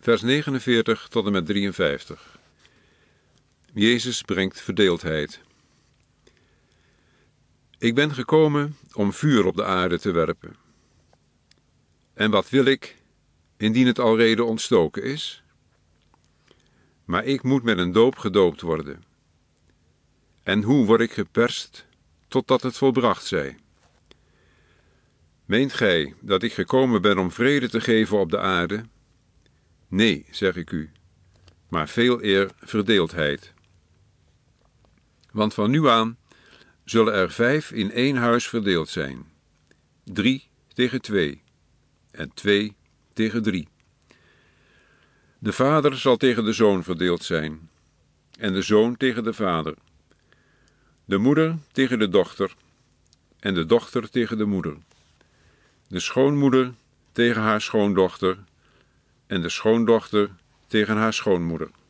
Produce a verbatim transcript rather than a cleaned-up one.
vers negenenveertig tot en met drieënvijftig. Jezus brengt verdeeldheid. Ik ben gekomen om vuur op de aarde te werpen. En wat wil ik, indien het alrede ontstoken is? Maar ik moet met een doop gedoopt worden. En hoe word ik geperst, totdat het volbracht zij? Meent gij dat ik gekomen ben om vrede te geven op de aarde? Nee, zeg ik u, maar veeleer verdeeldheid. Want van nu aan zullen er vijf in één huis verdeeld zijn. Drie tegen twee en twee tegen drie. De vader zal tegen de zoon verdeeld zijn en de zoon tegen de vader. De moeder tegen de dochter en de dochter tegen de moeder. De schoonmoeder tegen haar schoondochter en de schoondochter tegen haar schoonmoeder.